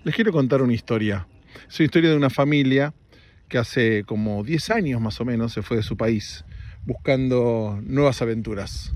Les quiero contar una historia. Es una historia de una familia que hace como 10 años más o menos se fue de su país buscando nuevas aventuras.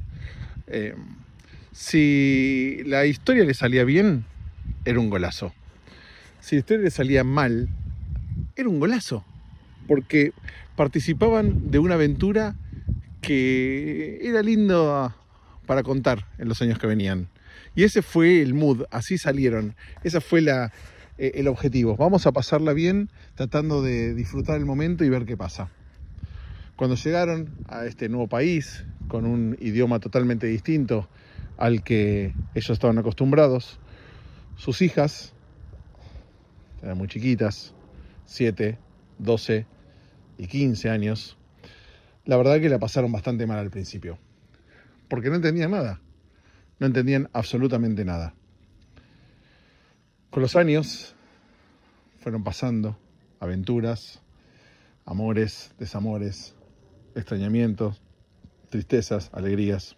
Si la historia le salía bien, era un golazo. Si la historia le salía mal, era un golazo. Porque participaban de una aventura que era lindo para contar en los años que venían. Y ese fue el mood, así salieron. Ese fue el objetivo. Vamos a pasarla bien, tratando de disfrutar el momento y ver qué pasa. Cuando llegaron a este nuevo país, con un idioma totalmente distinto al que ellos estaban acostumbrados, sus hijas, eran muy chiquitas, 7, 12 y 15 años, la verdad que la pasaron bastante mal al principio, porque no entendían nada, no entendían absolutamente nada. Con los años fueron pasando aventuras, amores, desamores, extrañamientos, tristezas, alegrías.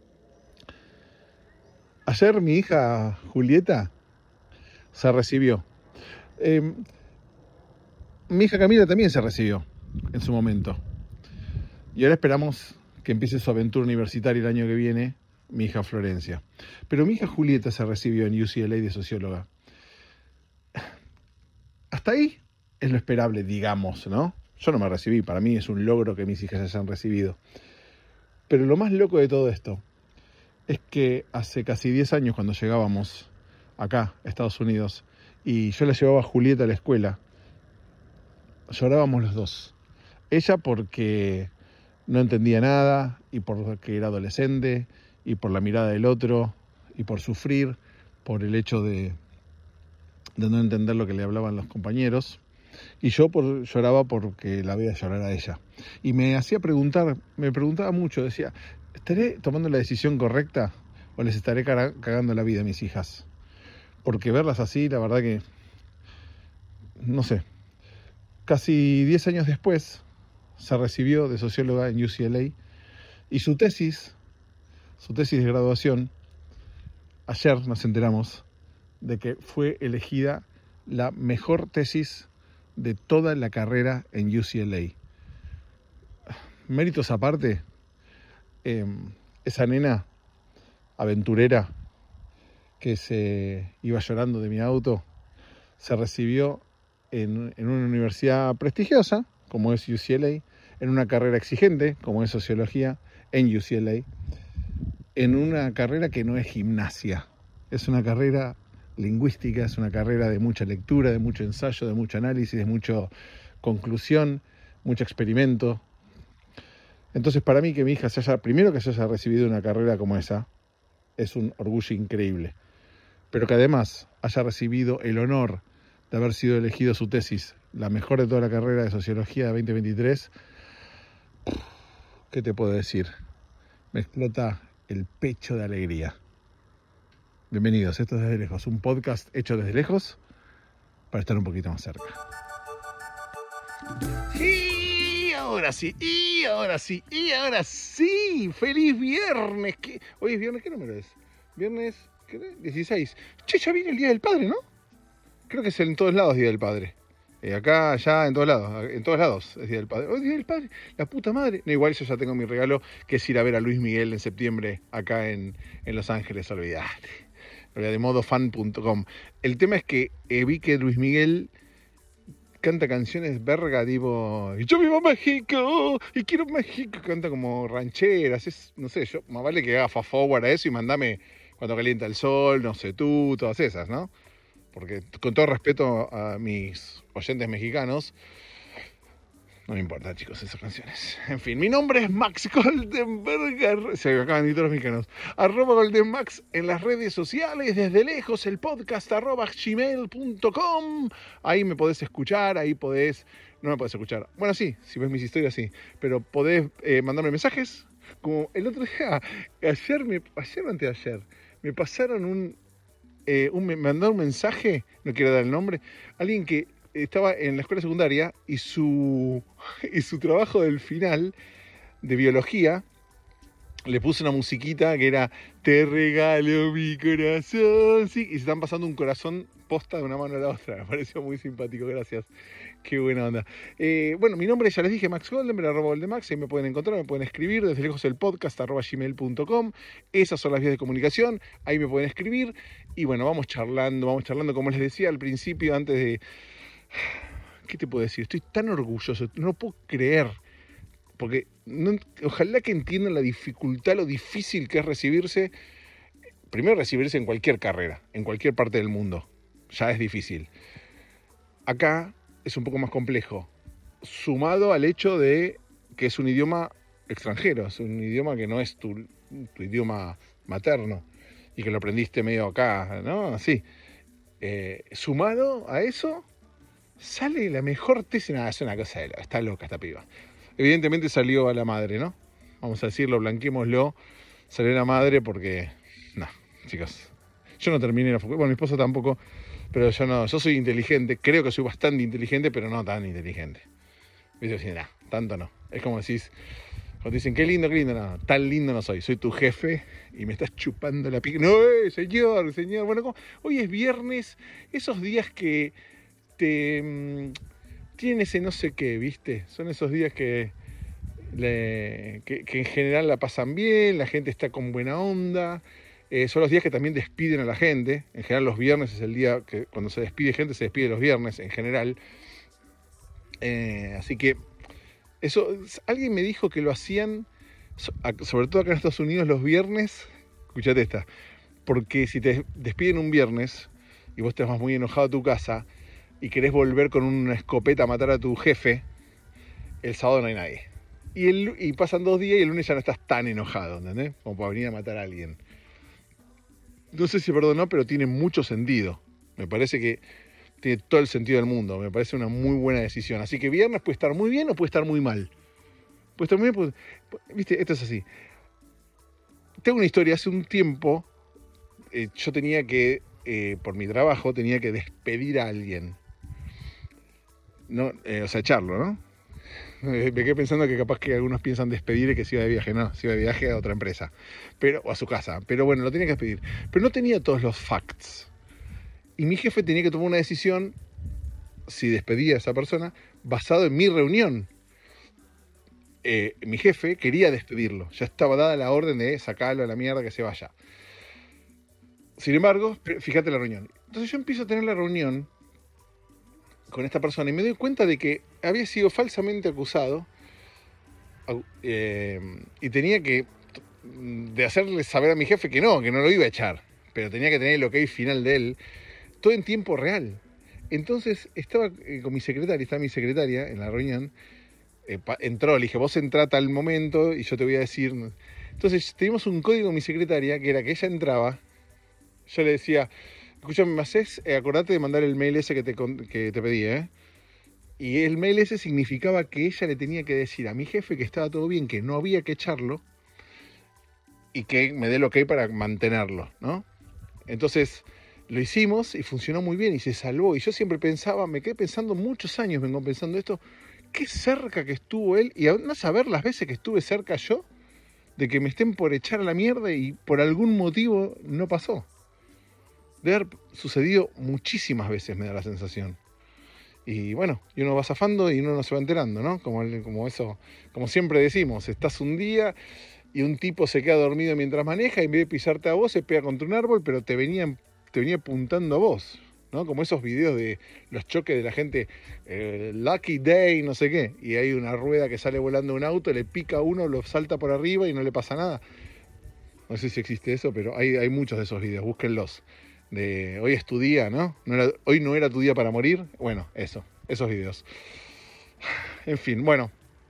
Ayer mi hija Julieta se recibió. Mi hija Camila también se recibió en su momento. Y ahora esperamos que empiece su aventura universitaria el año que viene, mi hija Florencia. Pero mi hija Julieta se recibió en UCLA de socióloga. Hasta ahí es lo esperable, digamos, ¿no? Yo no me recibí, para mí es un logro que mis hijas se hayan recibido. Pero lo más loco de todo esto es que hace casi 10 años cuando llegábamos acá, a Estados Unidos, y yo la llevaba a Julieta a la escuela, llorábamos los dos. Ella porque no entendía nada, y porque era adolescente, y por la mirada del otro, y por sufrir, por el hecho de no entender lo que le hablaban los compañeros. Y yo lloraba porque la veía llorar a ella. Y me preguntaba mucho, decía, ¿estaré tomando la decisión correcta o les estaré cagando la vida a mis hijas? Porque verlas así, la verdad que, no sé. Casi 10 años después se recibió de socióloga en UCLA y su tesis de graduación, ayer nos enteramos de que fue elegida la mejor tesis de toda la carrera en UCLA. Méritos aparte, esa nena aventurera que se iba llorando de mi auto, se recibió en una universidad prestigiosa, como es UCLA, en una carrera exigente, como es sociología, en UCLA, en una carrera que no es gimnasia, es una carrera lingüística, es una carrera de mucha lectura, de mucho ensayo, de mucho análisis, de mucha conclusión, mucho experimento. Entonces, para mí que mi hija primero que se haya recibido una carrera como esa, es un orgullo increíble. Pero que además haya recibido el honor de haber sido elegido su tesis, la mejor de toda la carrera de Sociología de 2023, ¿qué te puedo decir? Me explota el pecho de alegría. Bienvenidos, esto es Desde Lejos, un podcast hecho desde lejos para estar un poquito más cerca. Y ahora sí, ¡feliz viernes! Hoy es viernes, ¿qué número es? Viernes, ¿qué es? 16. Che, ya viene el Día del Padre, ¿no? Creo que es en todos lados Día del Padre. Acá, allá, en todos lados es Día del Padre. ¡Oh, Día del Padre! ¡La puta madre! No, igual yo ya tengo mi regalo, que es ir a ver a Luis Miguel en septiembre, acá en Los Ángeles, olvidate. De modofan.com. El tema es que vi que Luis Miguel canta canciones verga, tipo, yo vivo en México y quiero México, canta como rancheras, no sé, yo más vale que haga fast forward a eso y mandame Cuando calienta el sol, no sé tú, todas esas, ¿no? Porque con todo respeto a mis oyentes mexicanos, no me importa, chicos, esas canciones. En fin, mi nombre es Max Goldenberger. Se acaban de ir todos los mexicanos. @GoldenMax en las redes sociales, Desde Lejos, el podcast @gmail.com. Ahí me podés escuchar, no me podés escuchar. Bueno, sí, si ves mis historias, sí. Pero podés mandarme mensajes. Como el otro día, ayer o anteayer, me pasaron me mandaron un mensaje, no quiero dar el nombre, alguien que estaba en la escuela secundaria y su trabajo del final de biología le puse una musiquita que era Te regalo mi corazón, sí, y se están pasando un corazón posta de una mano a la otra. Me pareció muy simpático, gracias. Qué buena onda. Bueno, mi nombre ya les dije, Max Goldenberg, @Goldemax, ahí me pueden encontrar, me pueden escribir, desde lejos el podcast, @gmail.com. Esas son las vías de comunicación, ahí me pueden escribir. Y bueno, vamos charlando, como les decía al principio, antes de... ¿Qué te puedo decir? Estoy tan orgulloso, no puedo creer. Porque ojalá que entiendan la dificultad, lo difícil que es recibirse. Primero recibirse en cualquier carrera, en cualquier parte del mundo. Ya es difícil. Acá es un poco más complejo. Sumado al hecho de que es un idioma extranjero. Es un idioma que no es tu idioma materno. Y que lo aprendiste medio acá, ¿no? Así. Sumado a eso, sale la mejor tesis. Nada, es una cosa de está loca esta piba. Evidentemente salió a la madre, ¿no? Vamos a decirlo, blanquémoslo. Salió a la madre porque... No, chicos. Yo no terminé la facultad. Bueno, mi esposa tampoco. Pero yo no. Yo soy inteligente. Creo que soy bastante inteligente, pero no tan inteligente. ¿Viste? Así, nah, tanto no. Es como decís... Cuando dicen, qué lindo, no. Tan lindo no soy. Soy tu jefe y me estás chupando la pica. No, señor. Bueno, hoy es viernes. Esos días que tienen ese no sé qué, ¿viste? Son esos días que en general la pasan bien, la gente está con buena onda. Son los días que también despiden a la gente. En general los viernes es el día que cuando se despide gente, se despide los viernes en general. Así que eso, alguien me dijo que lo hacían, sobre todo acá en Estados Unidos, los viernes. Escuchate esta. Porque si te despiden un viernes y vos te vas muy enojado a tu casa y querés volver con una escopeta a matar a tu jefe, el sábado no hay nadie. Y pasan 2 días y el lunes ya no estás tan enojado, ¿entendés? Como para venir a matar a alguien. No sé si perdonó, pero tiene mucho sentido. Me parece que tiene todo el sentido del mundo. Me parece una muy buena decisión. Así que viernes puede estar muy bien o puede estar muy mal. Puede estar muy bien, viste, esto es así. Tengo una historia. Hace un tiempo yo tenía que, por mi trabajo, tenía que despedir a alguien. No, o sea, echarlo, ¿no? Me quedé pensando que capaz que algunos piensan despedir y que se iba de viaje. No, se iba de viaje a otra empresa. O a su casa. Pero bueno, lo tenía que despedir. Pero no tenía todos los facts. Y mi jefe tenía que tomar una decisión, si despedía a esa persona, basado en mi reunión. Mi jefe quería despedirlo. Ya estaba dada la orden de sacarlo a la mierda, que se vaya. Sin embargo, fíjate la reunión. Entonces yo empiezo a tener la reunión con esta persona y me doy cuenta de que había sido falsamente acusado y tenía que de hacerle saber a mi jefe que no lo iba a echar, pero tenía que tener el ok final de él, todo en tiempo real. Entonces estaba con mi secretaria en la reunión, entró, le dije, vos entrá a tal momento y yo te voy a decir. Entonces teníamos un código con mi secretaria que era que ella entraba, yo le decía, escúchame, ¿me haces? Acordate de mandar el mail ese que te pedí, ¿eh? Y el mail ese significaba que ella le tenía que decir a mi jefe que estaba todo bien, que no había que echarlo y que me dé el ok para mantenerlo, ¿no? Entonces lo hicimos y funcionó muy bien y se salvó. Y yo siempre pensaba, me quedé pensando muchos años, vengo pensando esto, qué cerca que estuvo él, y no saber las veces que estuve cerca yo de que me estén por echar a la mierda y por algún motivo no pasó. Debe haber sucedido muchísimas veces, me da la sensación. Y bueno, y uno va zafando y uno no se va enterando, ¿no? Como eso, como siempre decimos, estás un día y un tipo se queda dormido mientras maneja y en vez de pisarte a vos se pega contra un árbol, pero te venía apuntando a vos, ¿no? Como esos videos de los choques de la gente, Lucky Day, no sé qué, y hay una rueda que sale volando un auto, le pica a uno, lo salta por arriba y no le pasa nada. No sé si existe eso, pero hay muchos de esos videos, búsquenlos. De hoy es tu día, ¿no? Hoy no era tu día para morir. Bueno, esos videos. En fin, bueno.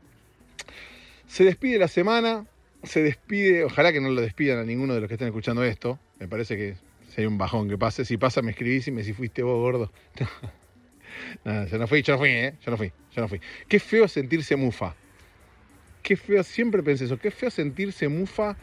Se despide la semana. Ojalá que no lo despidan a ninguno de los que estén escuchando esto. Me parece que si hay un bajón que pase. Si pasa, me escribís y me decís, fuiste vos, gordo. Nada, yo no fui, ¿eh? Yo no fui. Qué feo sentirse mufa. Qué feo, siempre pensé eso. Qué feo sentirse mufa.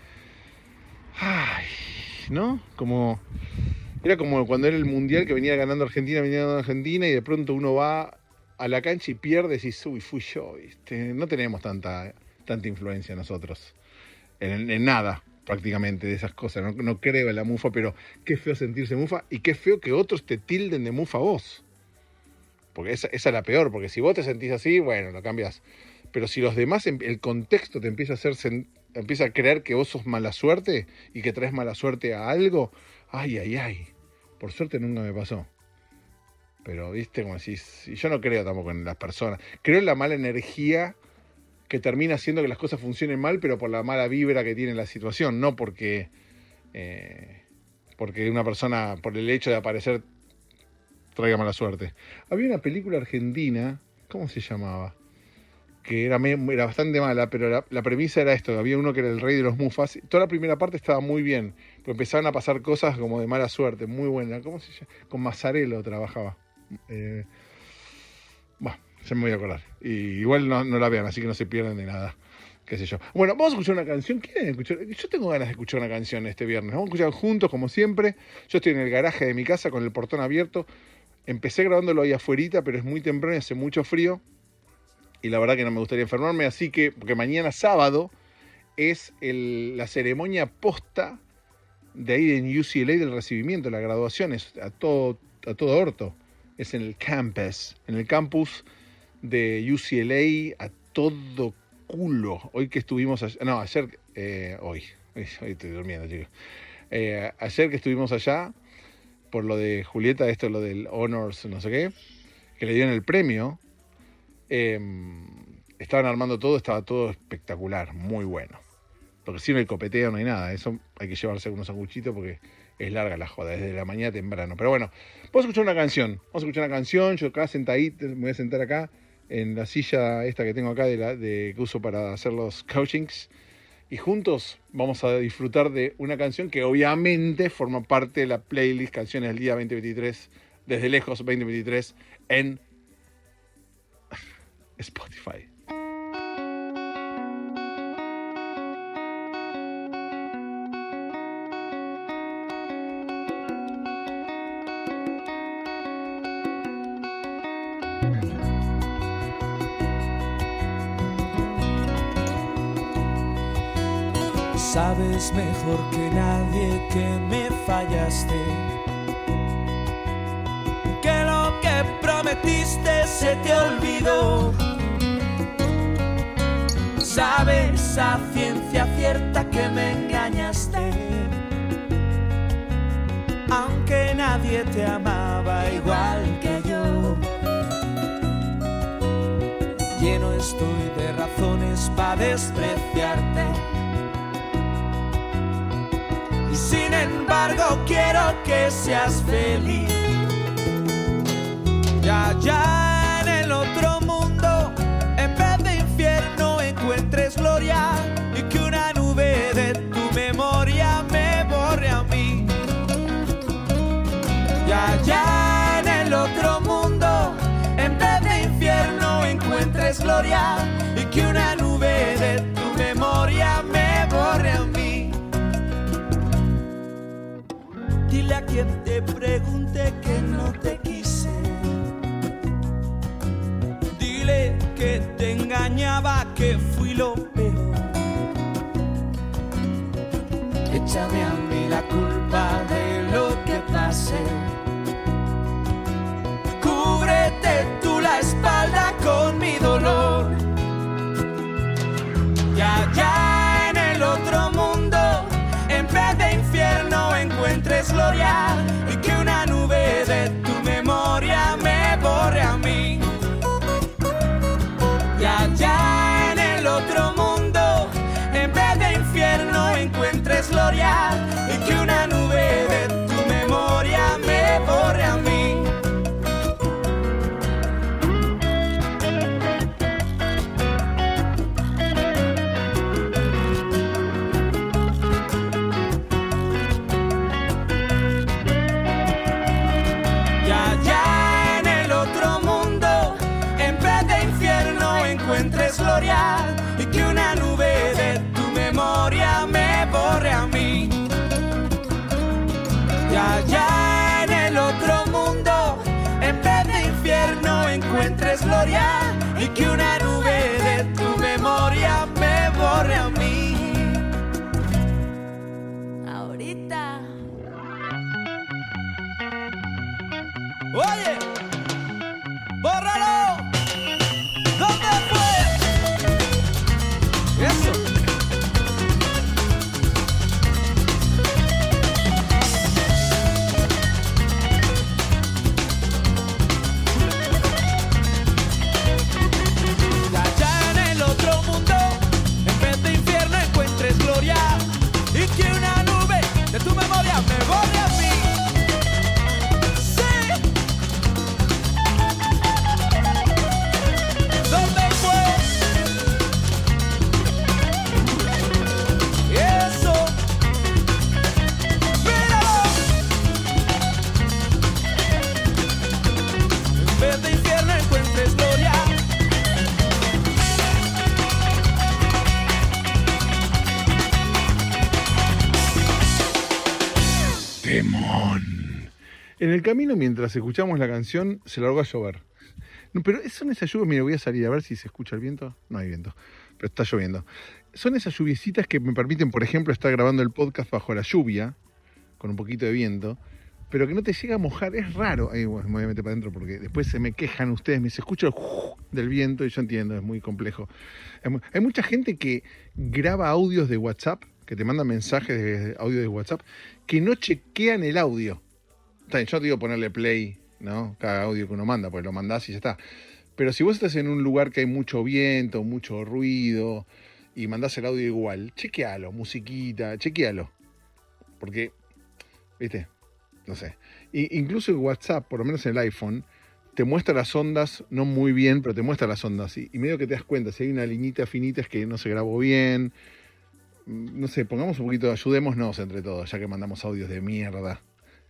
Ay, ¿no? Era como cuando era el mundial que venía ganando Argentina y de pronto uno va a la cancha y pierde y dices, uy, fui yo, ¿viste? No tenemos tanta influencia nosotros. en nada prácticamente de esas cosas. No creo en la mufa, pero qué feo sentirse mufa y qué feo que otros te tilden de mufa a vos. Porque esa es la peor, porque si vos te sentís así, bueno, lo cambias. Pero si los demás, el contexto te empieza a empieza a creer que vos sos mala suerte y que traes mala suerte a algo, ay. Por suerte nunca me pasó. Pero, viste, como decís, y yo no creo tampoco en las personas. Creo en la mala energía que termina haciendo que las cosas funcionen mal, pero por la mala vibra que tiene la situación, no porque una persona, por el hecho de aparecer, traiga mala suerte. Había una película argentina, ¿cómo se llamaba? Que era bastante mala, pero la premisa era esto: había uno que era el rey de los mufas. Toda la primera parte estaba muy bien, pero empezaban a pasar cosas como de mala suerte, muy buena. ¿Cómo se llama? Con Mazzarello trabajaba. Se me voy a acordar. Y igual no la vean, así que no se pierden de nada. Qué sé yo. Bueno, vamos a escuchar una canción. ¿Quieren escuchar? Yo tengo ganas de escuchar una canción este viernes. Vamos a escuchar juntos, como siempre. Yo estoy en el garaje de mi casa con el portón abierto. Empecé grabándolo ahí afuerita, pero es muy temprano y hace mucho frío. Y la verdad que no me gustaría enfermarme, así que, porque mañana sábado es la ceremonia posta de ahí en UCLA del recibimiento, la graduación, es a todo orto. Es en el campus de UCLA, a todo culo. Hoy que estuvimos hoy estoy durmiendo, chicos. Ayer que estuvimos allá, por lo de Julieta, lo del Honors, no sé qué, que le dieron el premio, estaban armando todo, estaba todo espectacular, muy bueno. Lo que sí, no hay copeteo, no hay nada, eso hay que llevarse unos sanguchitos porque es larga la joda, desde la mañana temprano. Pero bueno, vamos a escuchar una canción, yo acá sentadito, me voy a sentar acá en la silla esta que tengo acá que uso para hacer los coachings, y juntos vamos a disfrutar de una canción que obviamente forma parte de la playlist Canciones del Día 2023, desde lejos 2023, en Spotify. Sabes mejor que nadie que me fallaste, que lo que prometiste se te olvidó. Sabes a ciencia cierta que me engañaste, aunque nadie te amaba igual que yo. Lleno estoy de razones para despreciarte, y sin embargo quiero que seas feliz. Ya en el otro mundo, en vez de infierno encuentres gloria, y que una nube de tu memoria me borre a mí. Ya en el otro mundo, en vez de infierno encuentres gloria, y que una nube de tu memoria me borre a mí. Dile a quien te pregunte que no te quise, dile que te engañaba, que fui lo peor. Échame a mí la culpa de lo que pasé, cúbrete tú la espalda con mi dolor. Ya en el otro mundo, en vez de infierno encuentres gloria, y que una nube de tu memoria me borre a mí. Ya en el otro mundo, en vez de infierno encuentres gloria, y que una nube de tu memoria me borre a mí. Encuentres gloria, y que una nube de tu memoria me borre a mí. Ya en el otro mundo, en vez de infierno encuentres gloria, y que una nube de tu memoria me borre a mí. Oye, bórralo. ¿Dónde fue? Eso. Allá en el otro mundo, en vez de infierno encuentres gloria, y que una nube de tu memoria me borre a mí. ¿Dónde fue? Eso. Míralo. En vez de infierno encuentres gloria. Temón. En el camino, mientras escuchamos la canción, se largó a llover. No, pero son esas lluvias, mira, voy a salir a ver si se escucha el viento. No hay viento, pero está lloviendo. Son esas lluviecitas que me permiten, por ejemplo, estar grabando el podcast bajo la lluvia, con un poquito de viento, pero que no te llega a mojar. Es raro. Ahí bueno, me voy a meter para adentro porque después se me quejan ustedes, se escucha el del viento y yo entiendo, es muy complejo. Hay mucha gente que graba audios de WhatsApp, que te mandan mensajes de audio de WhatsApp, que no chequean el audio. Yo te digo ponerle play, ¿no? Cada audio que uno manda, pues lo mandás y ya está. Pero si vos estás en un lugar que hay mucho viento, mucho ruido, y mandás el audio igual, chequealo, musiquita, chequealo. Porque, ¿viste? No sé. Incluso el WhatsApp, por lo menos en el iPhone, te muestra las ondas, no muy bien, pero te muestra las ondas. Y medio que te das cuenta, si hay una liñita finita es que no se grabó bien. No sé, pongamos un poquito, ayudémonos entre todos, ya que mandamos audios de mierda.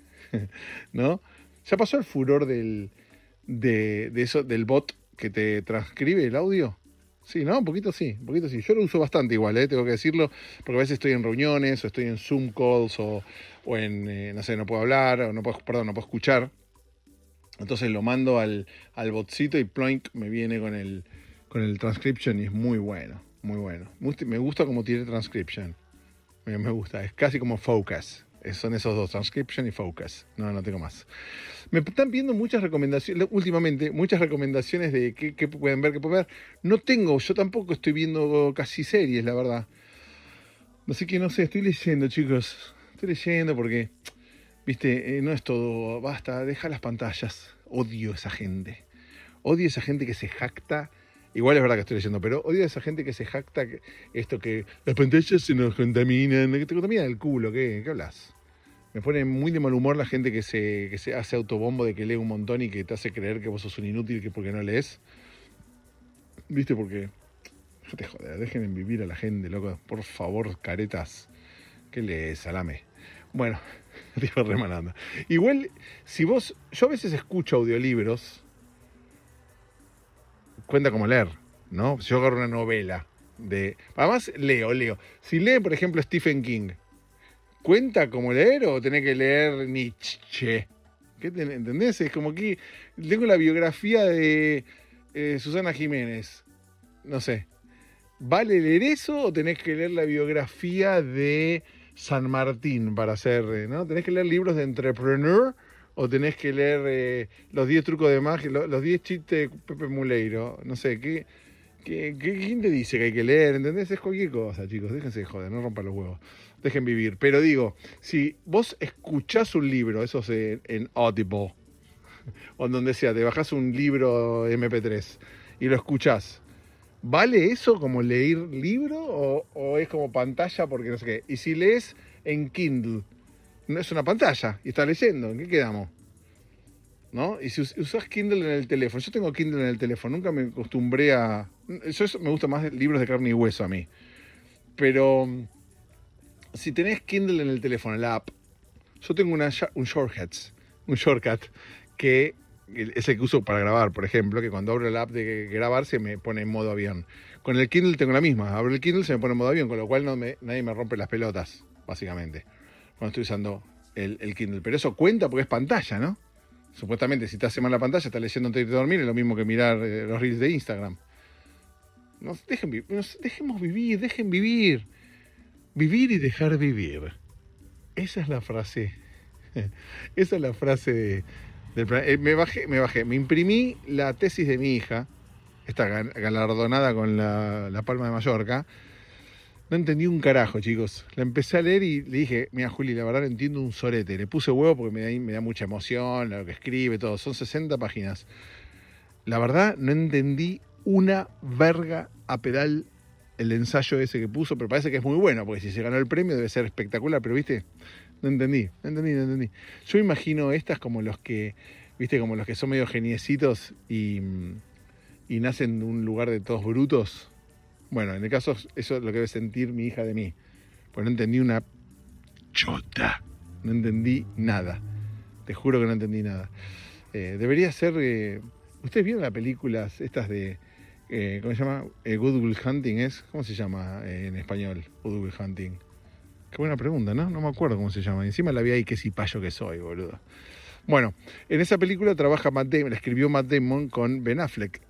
¿No? ¿Ya pasó el furor de eso, del bot que te transcribe el audio? Sí, ¿no? Un poquito sí. Yo lo uso bastante igual, tengo que decirlo, porque a veces estoy en reuniones, o estoy en Zoom calls, o en, no sé, no puedo hablar, o no puedo escuchar. Entonces lo mando al botcito y ploink, me viene con el transcription y es muy bueno, muy bueno. Me gusta como tiene transcription. Me gusta, es casi como focus. Son esos dos, transcription y focus. No tengo más. Me están pidiendo muchas recomendaciones, últimamente, muchas recomendaciones de qué pueden ver, qué pueden ver. No tengo, yo tampoco estoy viendo casi series, la verdad. Así que no sé, estoy leyendo, chicos. Estoy leyendo porque, viste, no es todo, basta, deja las pantallas. Odio esa gente. Odio esa gente que se jacta. Igual es verdad que estoy leyendo, pero odio a esa gente que se jacta que las pantallas se nos contaminan, que te contaminan el culo, ¿qué hablas? Me pone muy de mal humor la gente que se hace autobombo de que lee un montón y que te hace creer que vos sos un inútil que porque no lees. ¿Viste? Porque, déjate joder, dejen en vivir a la gente, loco. Por favor, caretas. ¿Qué lees, salame? Bueno, digo remanando. Igual, yo a veces escucho audiolibros. Cuenta como leer, ¿no? Si yo agarro una novela además leo. Si lee, por ejemplo, Stephen King, ¿cuenta como leer o tenés que leer Nietzsche? ¿Entendés? Es como que tengo la biografía de Susana Jiménez. No sé. ¿Vale leer eso o tenés que leer la biografía de San Martín para hacer, ¿no? ¿Tenés que leer libros de entrepreneur o tenés que leer los 10 trucos de magia, los 10 chistes de Pepe Muleiro? No sé, ¿quién te dice que hay que leer? ¿Entendés? Es cualquier cosa, chicos. Déjense de joder, no rompan los huevos. Dejen vivir. Pero digo, si vos escuchás un libro, eso es en Audible, o en donde sea, te bajás un libro MP3 y lo escuchás, ¿vale eso como leer libro o es como pantalla porque no sé qué? Y si lees en Kindle, no es una pantalla y estás leyendo, ¿en qué quedamos? ¿No? Y si usás Kindle en el teléfono, yo tengo Kindle en el teléfono, nunca me acostumbré me gusta más libros de carne y hueso a mí. Pero si tenés Kindle en el teléfono, la app, yo tengo un shortcut que es el que uso para grabar, por ejemplo, que cuando abro la app de grabar se me pone en modo avión. Con el Kindle tengo la misma, abro el Kindle se me pone en modo avión, con lo cual nadie me rompe las pelotas, básicamente, cuando estoy usando el Kindle. Pero eso cuenta porque es pantalla, ¿no? Supuestamente, si te hace mal la pantalla, estás leyendo antes de dormir, es lo mismo que mirar los reels de Instagram. Dejemos vivir, dejen vivir. Vivir y dejar vivir. Esa es la frase. Esa es la frase Me imprimí la tesis de mi hija, esta galardonada con la Palma de Mallorca. No entendí un carajo, chicos. La empecé a leer y le dije, mira, Juli, la verdad no entiendo un sorete. Le puse huevo porque me da mucha emoción, lo que escribe, todo. Son 60 páginas. La verdad no entendí una verga a pedal el ensayo ese que puso, pero parece que es muy bueno, porque si se ganó el premio debe ser espectacular, pero ¿viste? No entendí. Yo imagino estas como los que, ¿viste? Como los que son medio geniecitos y nacen de un lugar de todos brutos. Bueno, en el caso, eso es lo que debe sentir mi hija de mí. Pues no entendí una chota. No entendí nada. Te juro que no entendí nada. Debería ser... ¿Ustedes vieron las películas estas de... ¿cómo se llama? Good Will Hunting es... ¿Cómo se llama en español? Good Will Hunting. Qué buena pregunta, ¿no? No me acuerdo cómo se llama. Encima la vi ahí, qué cipayo que soy, boludo. Bueno, en esa película trabaja Matt Damon, la escribió Matt Damon con Ben Affleck.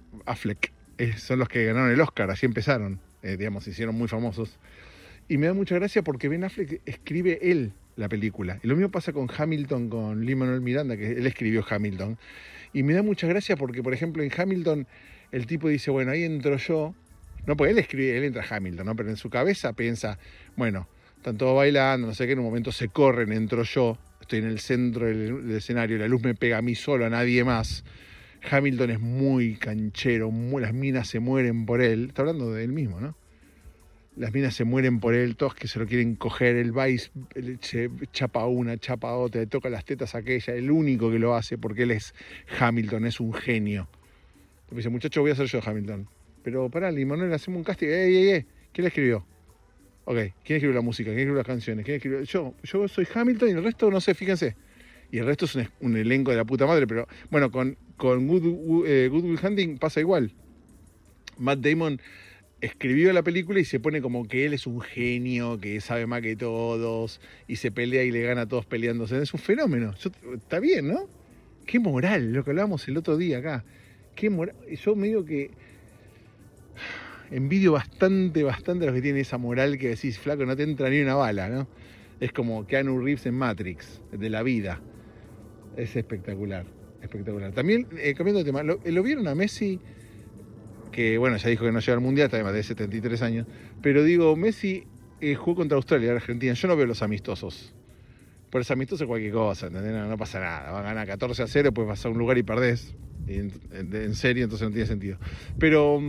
Son los que ganaron el Oscar, así empezaron, digamos, se hicieron muy famosos. Y me da mucha gracia porque Ben Affleck escribe él la película. Y lo mismo pasa con Hamilton, con Lin-Manuel Miranda, que él escribió Hamilton. Y me da mucha gracia porque, por ejemplo, en Hamilton el tipo dice, bueno, ahí entro yo. No, porque él entra a Hamilton, ¿no? Pero en su cabeza piensa, bueno, están todos bailando, no sé qué, en un momento se corren, entro yo, estoy en el centro del escenario, la luz me pega a mí solo, a nadie más. Hamilton es muy canchero, las minas se mueren por él. Está hablando de él mismo, ¿no? Las minas se mueren por él, todos que se lo quieren coger. Él va y se chapa una, chapa otra, le toca las tetas a aquella. El único que lo hace porque él es Hamilton, es un genio. Le dice, muchacho, voy a ser yo Hamilton. Pero pará, Lin-Manuel, hacemos un casting. ¿Quién le escribió? Ok, ¿quién escribió la música? ¿Quién escribió las canciones? ¿Quién escribió? Yo soy Hamilton y el resto no sé, fíjense. Y el resto es un elenco de la puta madre, pero bueno, con Good Will Hunting pasa igual. Matt Damon escribió la película y se pone como que él es un genio, que sabe más que todos, y se pelea y le gana a todos peleándose. Es un fenómeno. Está bien, ¿no? Qué moral, lo que hablábamos el otro día acá. Qué moral. Yo medio que envidio bastante a los que tienen esa moral que decís, flaco, no te entra ni una bala, ¿no? Es como Keanu Reeves en Matrix, de la vida. Es espectacular. También, cambiando de tema, ¿lo vieron a Messi? Que, bueno, ya dijo que no llega al Mundial, está además de 73 años. Pero digo, Messi jugó contra Australia, Argentina. Yo no veo los amistosos. Por ese amistoso cualquier cosa, ¿entendés? No pasa nada. Va a ganar 14-0, pues vas a un lugar y perdés. En serio, entonces no tiene sentido. Pero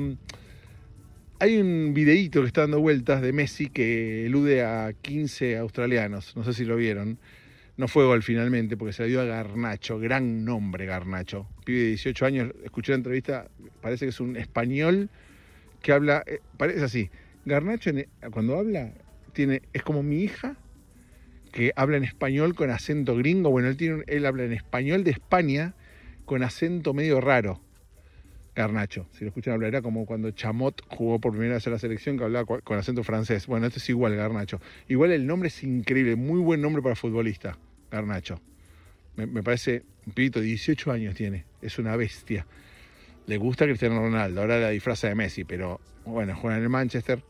hay un videíto que está dando vueltas de Messi que elude a 15 australianos. No sé si lo vieron. No fue gol finalmente porque se le dio a Garnacho, gran nombre Garnacho. Pibe de 18 años, escuché la entrevista, parece que es un español que habla, parece así. Garnacho cuando habla es como mi hija que habla en español con acento gringo. Bueno, él habla en español de España con acento medio raro. Garnacho, si lo escuchan hablar, era como cuando Chamot jugó por primera vez a la selección, que hablaba con acento francés. Bueno, esto es igual, Garnacho. Igual el nombre es increíble, muy buen nombre para futbolista, Garnacho. Me parece, un pibito de 18 años tiene, es una bestia. Le gusta Cristiano Ronaldo, ahora la disfraza de Messi, pero bueno, juega en el Manchester.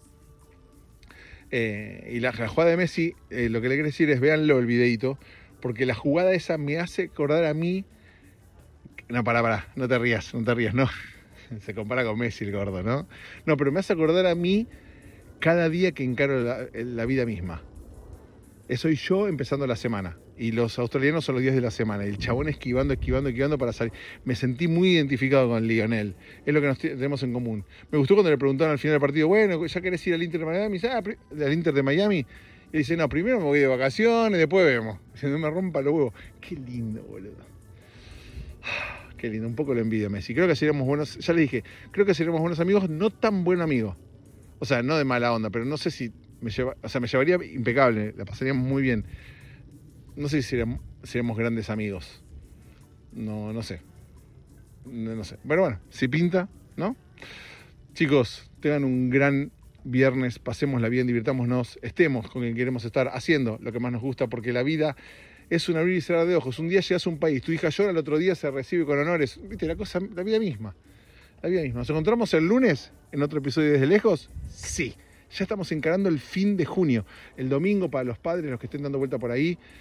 Y la jugada de Messi, lo que le quiero decir es, véanlo el videito, porque la jugada esa me hace acordar a mí. No, pará, no te rías, no. Se compara con Messi el gordo, ¿no? No, pero me hace acordar a mí cada día que encaro la vida misma. Soy yo empezando la semana. Y los australianos son los días de la semana. Y el chabón esquivando para salir. Me sentí muy identificado con Lionel. Es lo que tenemos en común. Me gustó cuando le preguntaron al final del partido, bueno, ¿ya querés ir al Inter de Miami? Al Inter de Miami. Y dice, no, primero me voy de vacaciones, después vemos. Si no me rompa los huevos. Qué lindo, boludo. Qué lindo, un poco lo envidio a Messi. Creo que seríamos buenos, ya le dije, creo que seríamos buenos amigos, no tan buen amigo. O sea, no de mala onda, pero no sé si me llevaría impecable, la pasaríamos muy bien. No sé si seríamos grandes amigos. No sé. No sé. Pero bueno, si pinta, ¿no? Chicos, tengan un gran viernes, pasémosla bien, divirtámonos, estemos con quien queremos estar, haciendo lo que más nos gusta, porque la vida es un abrir y cerrar de ojos. Un día llegas a un país, tu hija llora, el otro día se recibe con honores. ¿Viste? La vida misma. ¿Nos encontramos el lunes en otro episodio Desde Lejos? Sí. Ya estamos encarando el fin de junio. El domingo, para los padres, los que estén dando vuelta por ahí,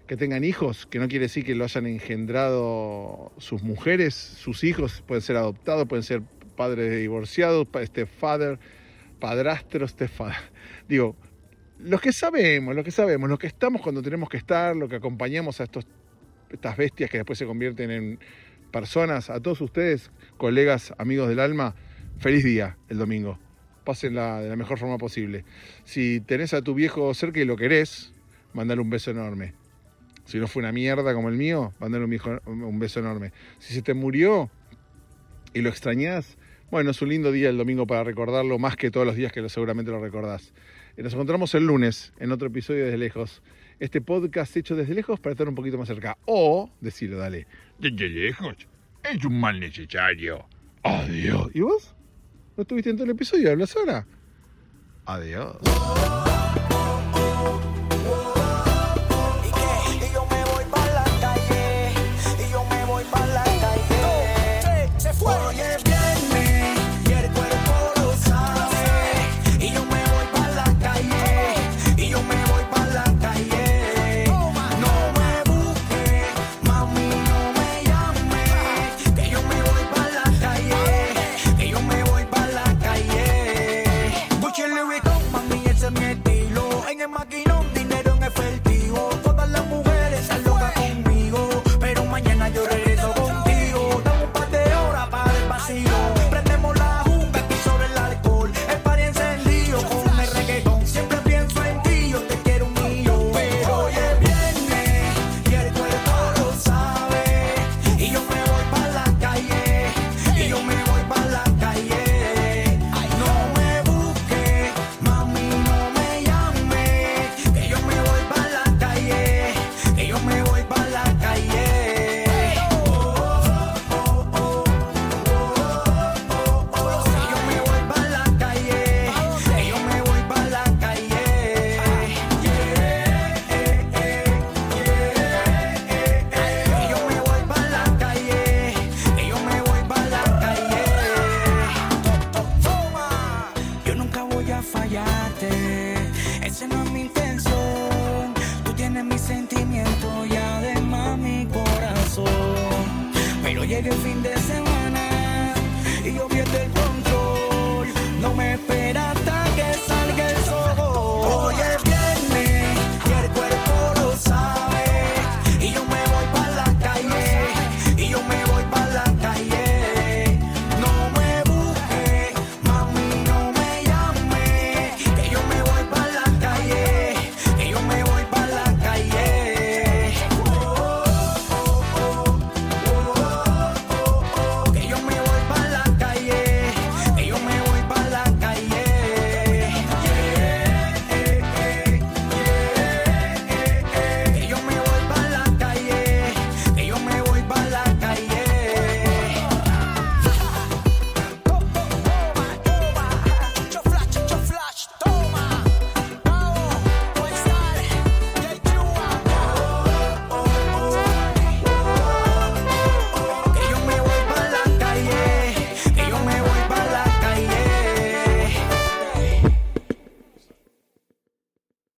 que tengan hijos, que no quiere decir que lo hayan engendrado sus mujeres, sus hijos, pueden ser adoptados, pueden ser padres divorciados, padrastros, digo, los que sabemos, los que estamos cuando tenemos que estar, los que acompañamos a estas bestias que después se convierten en personas, a todos ustedes, colegas, amigos del alma, feliz día el domingo. Pásenla de la mejor forma posible. Si tenés a tu viejo cerca y lo querés, mandale un beso enorme. Si no fue una mierda como el mío, mandale un beso enorme. Si se te murió y lo extrañás, bueno, es un lindo día el domingo para recordarlo, más que todos los días que seguramente lo recordás. Nos encontramos el lunes en otro episodio Desde Lejos. Este podcast hecho desde lejos para estar un poquito más cerca. O, decilo, dale, desde lejos es un mal necesario. Adiós. ¿Y vos? ¿No estuviste en todo el episodio? ¿Hablas ahora? Adiós. Fallarte, esa no es mi intención. Tú tienes mi sentimiento y además mi corazón. Pero llega el fin de semana y yo pierdo el control. No me esperas.